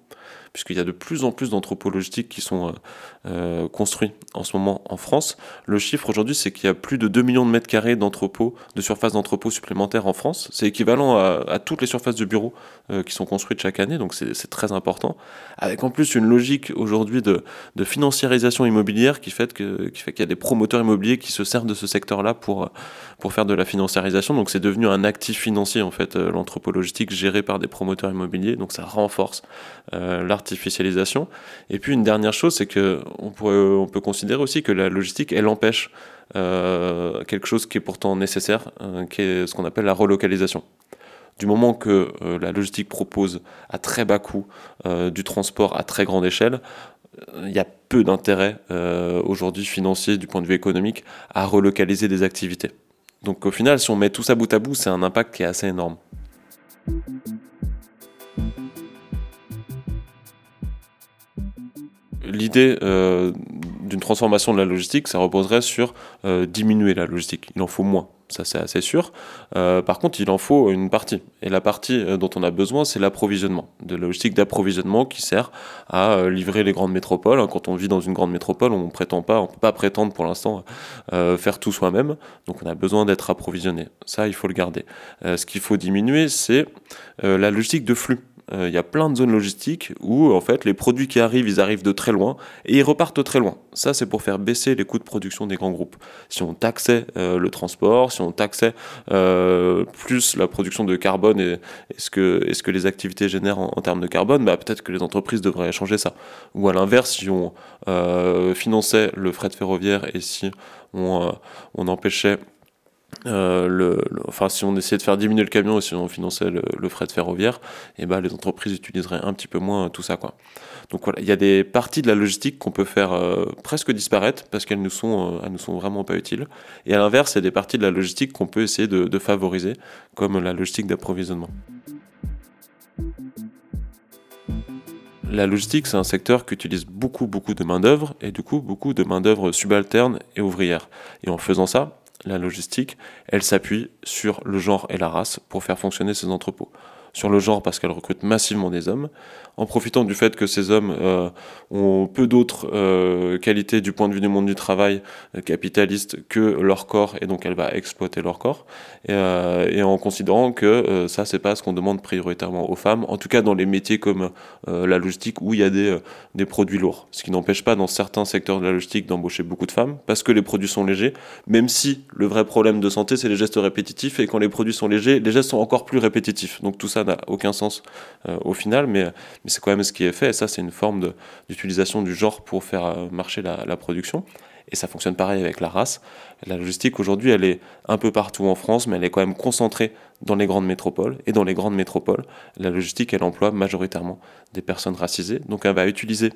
puisqu'il y a de plus en plus d'entrepôts logistiques qui sont construits en ce moment en France. Le chiffre aujourd'hui, c'est qu'il y a plus de 2 millions de mètres carrés d'entrepôts, de surface d'entrepôts supplémentaires en France. C'est équivalent à toutes les surfaces de bureaux qui sont construites chaque année, donc c'est très important. Avec en plus une logique aujourd'hui de financiarisation immobilière qui fait qu'il y a des promoteurs immobiliers qui se servent de ce secteur-là pour faire de la financiarisation. Donc c'est devenu un actif financier en fait, l'entrepôt logistique géré par des promoteurs immobiliers. Donc ça renforce l'artificialisation. Et puis une dernière chose, c'est que on peut considérer aussi que la logistique, elle empêche quelque chose qui est pourtant nécessaire, qui est ce qu'on appelle la relocalisation. Du moment que la logistique propose à très bas coût du transport à très grande échelle, il y a peu d'intérêt aujourd'hui financier du point de vue économique à relocaliser des activités. Donc au final, si on met tout ça bout à bout, c'est un impact qui est assez énorme. L'idée d'une transformation de la logistique, ça reposerait sur diminuer la logistique. Il en faut moins, ça c'est assez sûr. Par contre, il en faut une partie. Et la partie dont on a besoin, c'est l'approvisionnement. De la logistique d'approvisionnement qui sert à livrer les grandes métropoles. Quand on vit dans une grande métropole, on ne peut pas prétendre pour l'instant faire tout soi-même. Donc on a besoin d'être approvisionné. Ça, il faut le garder. Ce qu'il faut diminuer, c'est la logistique de flux. Il y a plein de zones logistiques où en fait les produits qui arrivent, ils arrivent de très loin et ils repartent très loin. Ça, c'est pour faire baisser les coûts de production des grands groupes. Si on taxait le transport, si on taxait plus la production de carbone et ce que les activités génèrent en termes de carbone, peut-être que les entreprises devraient changer ça. Ou à l'inverse, si on finançait le fret ferroviaire et si on empêchait si on essayait de faire diminuer le camion et si on finançait le fret ferroviaire, les entreprises utiliseraient un petit peu moins tout ça, quoi. Donc voilà, il y a des parties de la logistique qu'on peut faire presque disparaître parce qu'elles nous sont vraiment pas utiles. Et à l'inverse, il y a des parties de la logistique qu'on peut essayer de favoriser, comme la logistique d'approvisionnement. La logistique, c'est un secteur qui utilise beaucoup de main-d'œuvre et du coup beaucoup de main-d'œuvre subalterne et ouvrière. Et en faisant ça, la logistique, elle s'appuie sur le genre et la race pour faire fonctionner ces entrepôts. Sur le genre parce qu'elle recrute massivement des hommes, en profitant du fait que ces hommes ont peu d'autres qualités du point de vue du monde du travail capitaliste que leur corps, et donc elle va exploiter leur corps, et en considérant que ça, c'est pas ce qu'on demande prioritairement aux femmes, en tout cas dans les métiers comme la logistique où il y a des produits lourds. Ce qui n'empêche pas dans certains secteurs de la logistique d'embaucher beaucoup de femmes, parce que les produits sont légers, même si le vrai problème de santé, c'est les gestes répétitifs, et quand les produits sont légers, les gestes sont encore plus répétitifs. Donc tout ça n'a aucun sens au final, mais c'est quand même ce qui est fait, et ça c'est une forme d'utilisation du genre pour faire marcher la production. Et ça fonctionne pareil avec la race. La logistique aujourd'hui, elle est un peu partout en France, mais elle est quand même concentrée dans les grandes métropoles. Et dans les grandes métropoles, la logistique, elle emploie majoritairement des personnes racisées. Donc elle va utiliser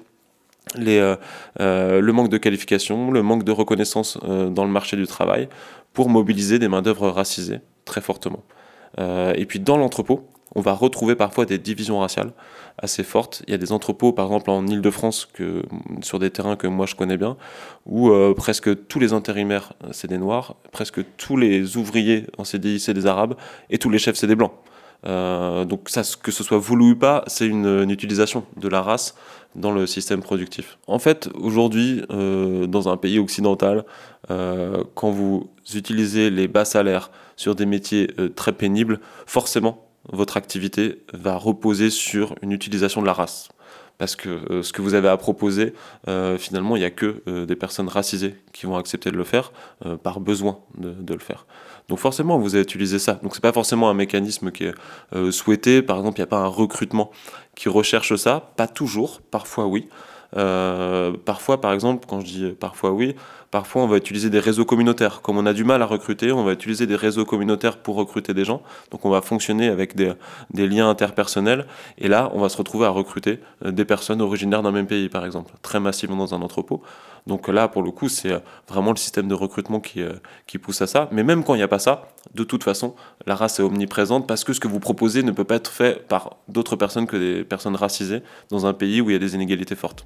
le manque de qualification, le manque de reconnaissance dans le marché du travail pour mobiliser des main-d'œuvre racisées très fortement. Et puis dans l'entrepôt, on va retrouver parfois des divisions raciales assez fortes. Il y a des entrepôts, par exemple en Île-de-France, sur des terrains que moi je connais bien, où presque tous les intérimaires, c'est des Noirs, presque tous les ouvriers en CDI, c'est des Arabes, et tous les chefs, c'est des Blancs. Donc ça, que ce soit voulu ou pas, c'est une utilisation de la race dans le système productif. En fait, aujourd'hui, dans un pays occidental, quand vous utilisez les bas salaires sur des métiers très pénibles, forcément, votre activité va reposer sur une utilisation de la race. Parce que ce que vous avez à proposer, finalement, il n'y a que des personnes racisées qui vont accepter de le faire par besoin de le faire. Donc forcément, vous allez utiliser ça. Donc c'est pas forcément un mécanisme qui est souhaité. Par exemple, il n'y a pas un recrutement qui recherche ça. Pas toujours, parfois oui. Parfois, par exemple, quand je dis parfois oui, parfois on va utiliser des réseaux communautaires. Comme on a du mal à recruter, on va utiliser des réseaux communautaires pour recruter des gens. Donc on va fonctionner avec des liens interpersonnels. Et là, on va se retrouver à recruter des personnes originaires d'un même pays, par exemple, très massivement dans un entrepôt. Donc là, pour le coup, c'est vraiment le système de recrutement qui pousse à ça. Mais même quand il n'y a pas ça, de toute façon, la race est omniprésente parce que ce que vous proposez ne peut pas être fait par d'autres personnes que des personnes racisées dans un pays où il y a des inégalités fortes.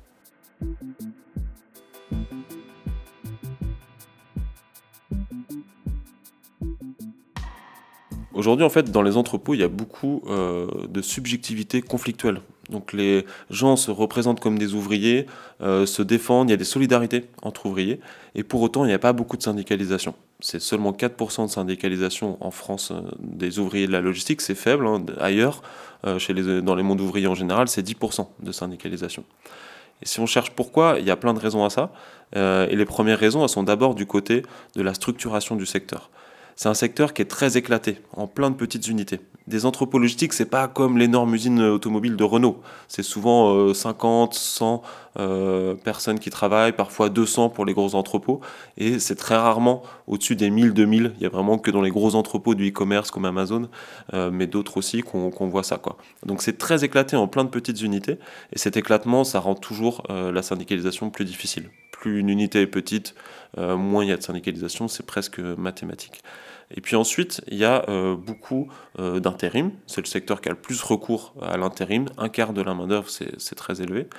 Aujourd'hui, en fait, dans les entrepôts, il y a beaucoup de subjectivité conflictuelle Donc les gens se représentent comme des ouvriers, se défendent, il y a des solidarités entre ouvriers, et pour autant il n'y a pas beaucoup de syndicalisation. C'est seulement 4% de syndicalisation en France des ouvriers de la logistique, c'est faible. Ailleurs, dans les mondes ouvriers en général, c'est 10% de syndicalisation. Et si on cherche pourquoi, il y a plein de raisons à ça. Et les premières raisons, elles sont d'abord du côté de la structuration du secteur. C'est un secteur qui est très éclaté, en plein de petites unités. Des entrepôts logistiques, c'est pas comme l'énorme usine automobile de Renault. C'est souvent 50, 100 personnes qui travaillent, parfois 200 pour les gros entrepôts. Et c'est très rarement au-dessus des 1000, 2000. Il y a vraiment que dans les gros entrepôts du e-commerce comme Amazon, mais d'autres aussi qu'on voit ça, quoi. Donc c'est très éclaté en plein de petites unités. Et cet éclatement, ça rend toujours la syndicalisation plus difficile. Plus une unité est petite, moins il y a de syndicalisation, c'est presque mathématique. Et puis ensuite, il y a beaucoup d'intérim. C'est le secteur qui a le plus recours à l'intérim. Un quart de la main-d'œuvre, c'est très élevé.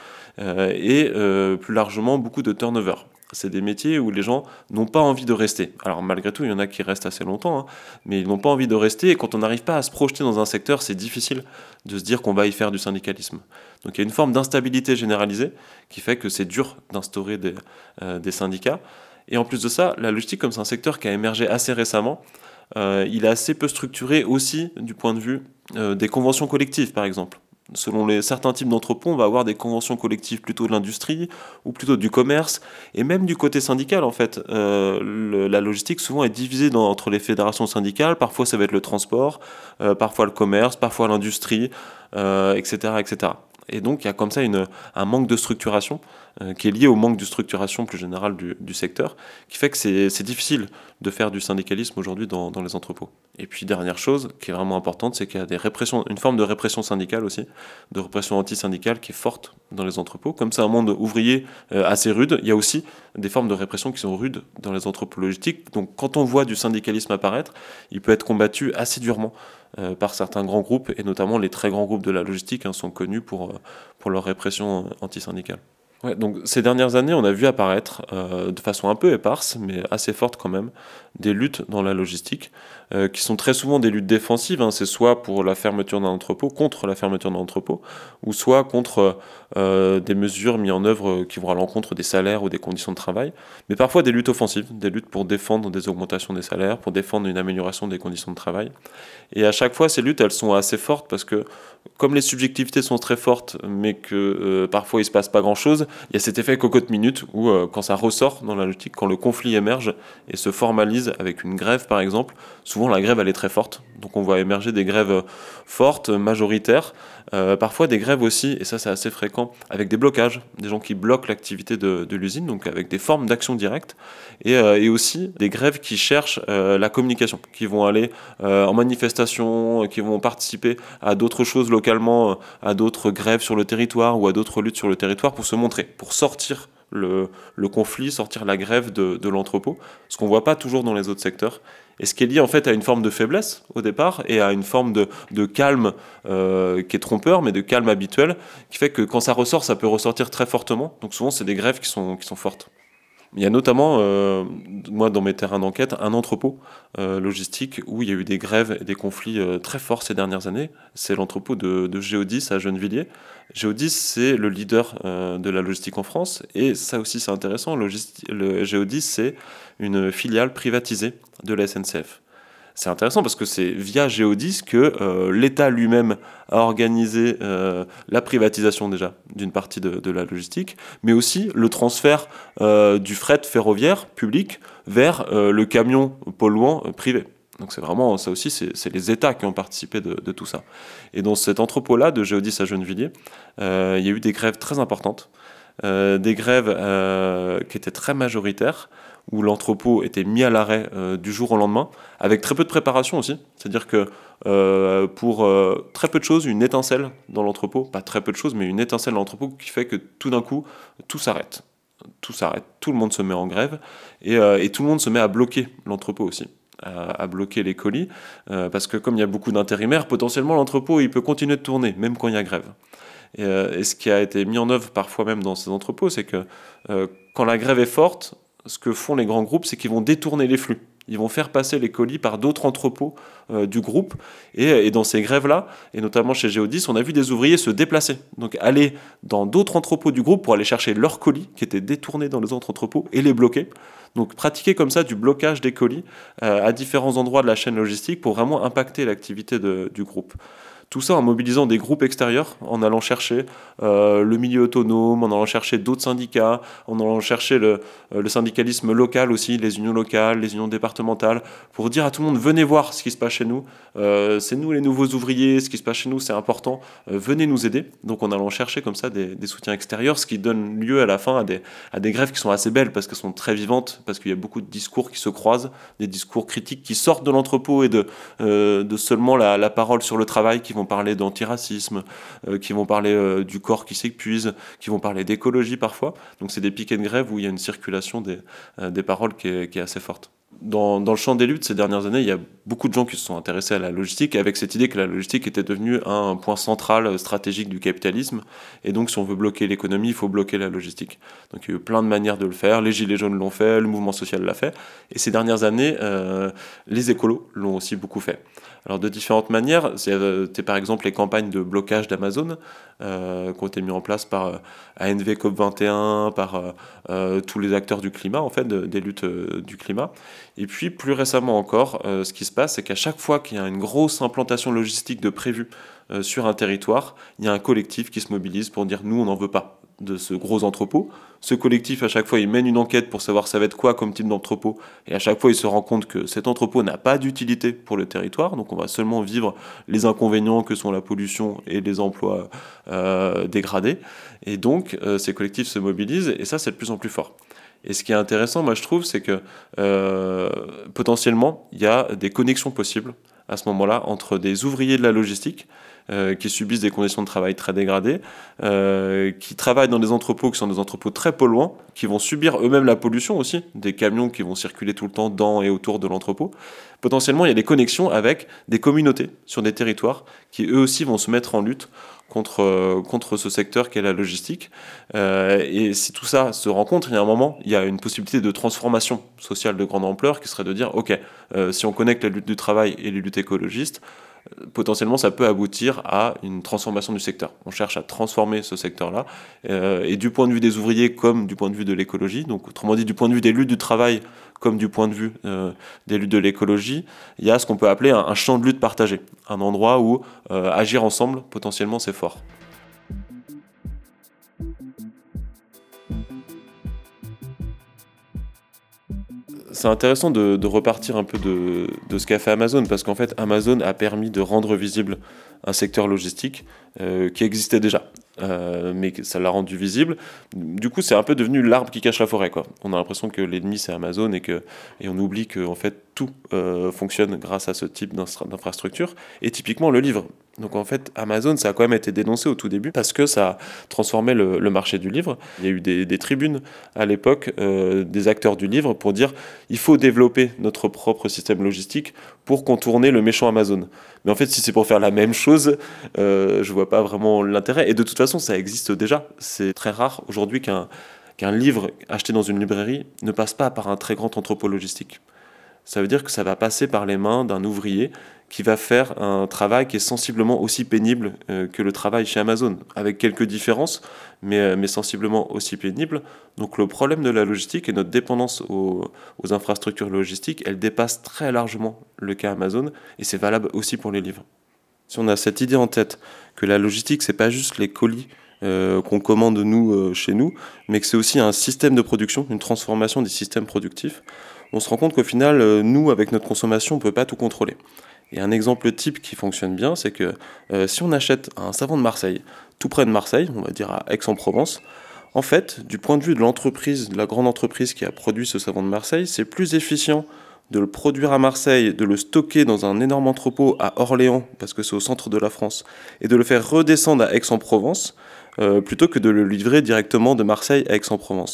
Et plus largement, beaucoup de turnover. C'est des métiers où les gens n'ont pas envie de rester. Alors malgré tout, il y en a qui restent assez longtemps, mais ils n'ont pas envie de rester. Et quand on n'arrive pas à se projeter dans un secteur, c'est difficile de se dire qu'on va y faire du syndicalisme. Donc il y a une forme d'instabilité généralisée qui fait que c'est dur d'instaurer des syndicats. Et en plus de ça, la logistique, comme c'est un secteur qui a émergé assez récemment, il est assez peu structuré aussi du point de vue des conventions collectives, par exemple. Selon certains types d'entrepôts, on va avoir des conventions collectives plutôt de l'industrie ou plutôt du commerce, et même du côté syndical, en fait. La logistique, souvent, est divisée entre les fédérations syndicales. Parfois, ça va être le transport, parfois le commerce, parfois l'industrie, etc., etc. Et donc, il y a comme ça un manque de structuration qui est lié au manque de structuration plus générale du secteur, qui fait que c'est difficile de faire du syndicalisme aujourd'hui dans les entrepôts. Et puis, dernière chose qui est vraiment importante, c'est qu'il y a une forme de répression syndicale aussi, de répression anti-syndicale qui est forte dans les entrepôts. Comme c'est un monde ouvrier assez rude, il y a aussi des formes de répression qui sont rudes dans les entrepôts logistiques. Donc, quand on voit du syndicalisme apparaître, il peut être combattu assez durement par certains grands groupes, et notamment les très grands groupes de la logistique sont connus pour leur répression antisyndicale. Ouais, donc ces dernières années, on a vu apparaître, de façon un peu éparse, mais assez forte quand même, des luttes dans la logistique, qui sont très souvent des luttes défensives. C'est soit pour la fermeture d'un entrepôt, contre la fermeture d'un entrepôt, ou soit contre des mesures mises en œuvre qui vont à l'encontre des salaires ou des conditions de travail, mais parfois des luttes offensives, des luttes pour défendre des augmentations des salaires, pour défendre une amélioration des conditions de travail. Et à chaque fois, ces luttes, elles sont assez fortes parce que, comme les subjectivités sont très fortes, mais que parfois il ne se passe pas grand-chose, il y a cet effet cocotte-minute où, quand ça ressort dans la logistique, quand le conflit émerge et se formalise avec une grève par exemple, souvent la grève elle est très forte. Donc on voit émerger des grèves fortes, majoritaires, parfois des grèves aussi, et ça c'est assez fréquent, avec des blocages, des gens qui bloquent l'activité de l'usine, donc avec des formes d'action directe, et aussi des grèves qui cherchent la communication, qui vont aller en manifestation, qui vont participer à d'autres choses localement, à d'autres grèves sur le territoire ou à d'autres luttes sur le territoire pour se montrer, pour sortir le conflit, sortir la grève de l'entrepôt, ce qu'on ne voit pas toujours dans les autres secteurs. Et ce qui est lié en fait à une forme de faiblesse au départ et à une forme de calme qui est trompeur, mais de calme habituel, qui fait que quand ça ressort, ça peut ressortir très fortement. Donc souvent, c'est des grèves qui sont fortes. Il y a notamment, moi dans mes terrains d'enquête, un entrepôt logistique où il y a eu des grèves et des conflits très forts ces dernières années. C'est l'entrepôt de Géodis à Gennevilliers. Géodis, c'est le leader de la logistique en France. Et ça aussi, c'est intéressant. Le Géodis, c'est une filiale privatisée de la SNCF. C'est intéressant parce que c'est via Géodis que l'État lui-même a organisé la privatisation déjà d'une partie de la logistique, mais aussi le transfert du fret ferroviaire public vers le camion polluant privé. Donc c'est vraiment, ça aussi, c'est les États qui ont participé de tout ça. Et dans cet entrepôt-là de Géodis à Gennevilliers, il y a eu des grèves très importantes, des grèves qui étaient très majoritaires, où l'entrepôt était mis à l'arrêt du jour au lendemain, avec très peu de préparation aussi. C'est-à-dire que pour très peu de choses, une étincelle dans l'entrepôt, pas très peu de choses, mais une étincelle dans l'entrepôt qui fait que tout d'un coup, tout s'arrête. Tout s'arrête, tout le monde se met en grève, et tout le monde se met à bloquer l'entrepôt aussi, à bloquer les colis, parce que comme il y a beaucoup d'intérimaires, potentiellement l'entrepôt il peut continuer de tourner, même quand il y a grève. Et ce qui a été mis en œuvre parfois même dans ces entrepôts, c'est que quand la grève est forte, ce que font les grands groupes, c'est qu'ils vont détourner les flux. ils vont faire passer les colis par d'autres entrepôts du groupe. Et dans ces grèves-là, et notamment chez Géodis, on a vu des ouvriers se déplacer, donc aller dans d'autres entrepôts du groupe pour aller chercher leurs colis qui étaient détournés dans les autres entrepôts et les bloquer. Donc pratiquer comme ça du blocage des colis à différents endroits de la chaîne logistique pour vraiment impacter l'activité du groupe. Tout ça en mobilisant des groupes extérieurs, en allant chercher le milieu autonome, en allant chercher d'autres syndicats, en allant chercher le syndicalisme local aussi, les unions locales, les unions départementales, pour dire à tout le monde, venez voir ce qui se passe chez nous, c'est nous les nouveaux ouvriers, ce qui se passe chez nous c'est important, venez nous aider. Donc en allant chercher comme ça des soutiens extérieurs, ce qui donne lieu à la fin à des grèves qui sont assez belles, parce qu'elles sont très vivantes, parce qu'il y a beaucoup de discours qui se croisent, des discours critiques qui sortent de l'entrepôt et de seulement la parole sur le travail, qui vont parler d'antiracisme, qui vont parler du corps qui s'épuise, qui vont parler d'écologie parfois. Donc c'est des piquets de grève où il y a une circulation des paroles qui est assez forte. Dans le champ des luttes ces dernières années, il y a beaucoup de gens qui se sont intéressés à la logistique avec cette idée que la logistique était devenue un point central stratégique du capitalisme. Et donc si on veut bloquer l'économie, il faut bloquer la logistique. Donc il y a eu plein de manières de le faire. Les Gilets jaunes l'ont fait, le mouvement social l'a fait. Et ces dernières années, les écolos l'ont aussi beaucoup fait. Alors de différentes manières, c'est par exemple les campagnes de blocage d'Amazon qui ont été mises en place par ANV COP21, par tous les acteurs du climat, en fait, des luttes du climat. Et puis plus récemment encore, ce qui se passe, c'est qu'à chaque fois qu'il y a une grosse implantation logistique de prévue sur un territoire, il y a un collectif qui se mobilise pour dire nous on n'en veut pas de ce gros entrepôt. Ce collectif, à chaque fois, il mène une enquête pour savoir ça va être quoi comme type d'entrepôt. Et à chaque fois, il se rend compte que cet entrepôt n'a pas d'utilité pour le territoire. Donc on va seulement vivre les inconvénients que sont la pollution et les emplois dégradés. Et donc, ces collectifs se mobilisent et ça, c'est de plus en plus fort. Et ce qui est intéressant, moi, je trouve, c'est que potentiellement, il y a des connexions possibles à ce moment-là entre des ouvriers de la logistique qui subissent des conditions de travail très dégradées, qui travaillent dans des entrepôts qui sont des entrepôts très polluants, qui vont subir eux-mêmes la pollution aussi, des camions qui vont circuler tout le temps dans et autour de l'entrepôt. Potentiellement, il y a des connexions avec des communautés sur des territoires qui eux aussi vont se mettre en lutte contre ce secteur qu'est la logistique. Et si tout ça se rencontre, il y a un moment, il y a une possibilité de transformation sociale de grande ampleur qui serait de dire, ok, si on connecte la lutte du travail et les luttes écologistes, potentiellement ça peut aboutir à une transformation du secteur. On cherche à transformer ce secteur-là, et du point de vue des ouvriers comme du point de vue de l'écologie, donc autrement dit du point de vue des luttes du travail comme du point de vue des luttes de l'écologie, il y a ce qu'on peut appeler un champ de lutte partagé, un endroit où agir ensemble, potentiellement, c'est fort. C'est intéressant de repartir un peu de ce qu'a fait Amazon, parce qu'en fait, Amazon a permis de rendre visible un secteur logistique qui existait déjà, mais ça l'a rendu visible. Du coup, c'est un peu devenu l'arbre qui cache la forêt, quoi. On a l'impression que l'ennemi, c'est Amazon et on oublie que en fait, tout fonctionne grâce à ce type d'infrastructure, et typiquement le livre. Donc en fait, Amazon, ça a quand même été dénoncé au tout début parce que ça transformait le marché du livre. Il y a eu des tribunes à l'époque des acteurs du livre pour dire il faut développer notre propre système logistique pour contourner le méchant Amazon. Mais en fait, si c'est pour faire la même chose, je vois pas vraiment l'intérêt. Et de toute façon, ça existe déjà. C'est très rare aujourd'hui qu'un livre acheté dans une librairie ne passe pas par un très grand entrepôt logistique. Ça veut dire que ça va passer par les mains d'un ouvrier qui va faire un travail qui est sensiblement aussi pénible que le travail chez Amazon, avec quelques différences, mais sensiblement aussi pénible. Donc le problème de la logistique et notre dépendance aux infrastructures logistiques, elle dépasse très largement le cas Amazon, et c'est valable aussi pour les livres. Si on a cette idée en tête que la logistique, c'est pas juste les colis qu'on commande nous chez nous, mais que c'est aussi un système de production, une transformation des systèmes productifs, on se rend compte qu'au final, nous, avec notre consommation, on ne peut pas tout contrôler. Et un exemple type qui fonctionne bien, c'est que si on achète un savon de Marseille, tout près de Marseille, on va dire à Aix-en-Provence, en fait, du point de vue de l'entreprise, de la grande entreprise qui a produit ce savon de Marseille, c'est plus efficient de le produire à Marseille, de le stocker dans un énorme entrepôt à Orléans, parce que c'est au centre de la France, et de le faire redescendre à Aix-en-Provence, plutôt que de le livrer directement de Marseille à Aix-en-Provence.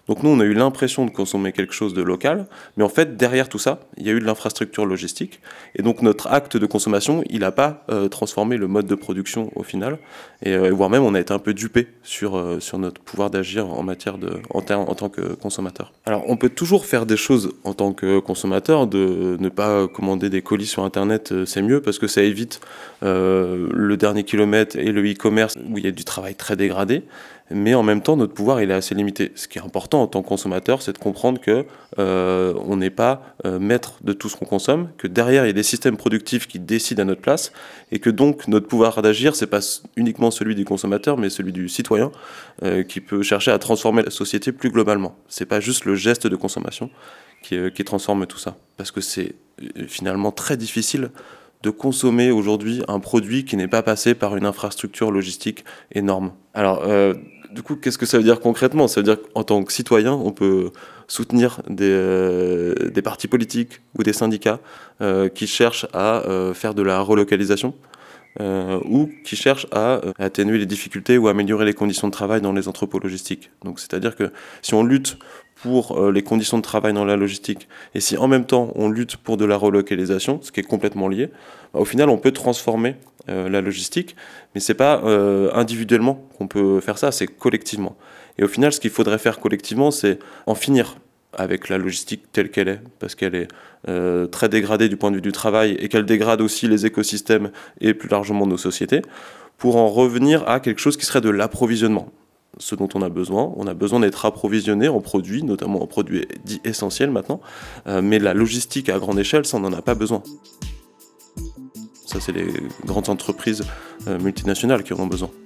Donc nous, on a eu l'impression de consommer quelque chose de local, mais en fait, derrière tout ça, il y a eu de l'infrastructure logistique. Et donc notre acte de consommation, il n'a pas transformé le mode de production au final. Et voire même, on a été un peu dupé sur notre pouvoir d'agir en tant que consommateur. Alors, on peut toujours faire des choses en tant que consommateur, de ne pas commander des colis sur Internet, c'est mieux, parce que ça évite le dernier kilomètre et le e-commerce, où il y a du travail très dégradé. Mais en même temps, notre pouvoir, il est assez limité. Ce qui est important en tant que consommateur, c'est de comprendre que on n'est pas maître de tout ce qu'on consomme, que derrière, il y a des systèmes productifs qui décident à notre place, et que donc notre pouvoir d'agir, c'est pas uniquement celui du consommateur, mais celui du citoyen, qui peut chercher à transformer la société plus globalement. C'est pas juste le geste de consommation qui transforme tout ça. Parce que c'est finalement très difficile de consommer aujourd'hui un produit qui n'est pas passé par une infrastructure logistique énorme. Alors, du coup, qu'est-ce que ça veut dire concrètement ? Ça veut dire qu'en tant que citoyen, on peut soutenir des partis politiques ou des syndicats qui cherchent à faire de la relocalisation ou qui cherchent à atténuer les difficultés ou améliorer les conditions de travail dans les entrepôts logistiques. Donc, c'est-à-dire que si on lutte pour les conditions de travail dans la logistique, et si en même temps on lutte pour de la relocalisation, ce qui est complètement lié, au final on peut transformer la logistique, mais c'est pas individuellement qu'on peut faire ça, c'est collectivement. Et au final, ce qu'il faudrait faire collectivement, c'est en finir avec la logistique telle qu'elle est, parce qu'elle est très dégradée du point de vue du travail, et qu'elle dégrade aussi les écosystèmes et plus largement nos sociétés, pour en revenir à quelque chose qui serait de l'approvisionnement. Ce dont on a besoin d'être approvisionné en produits, notamment en produits dits essentiels maintenant, mais la logistique à grande échelle, ça on n'en a pas besoin. Ça, c'est les grandes entreprises multinationales qui en ont besoin.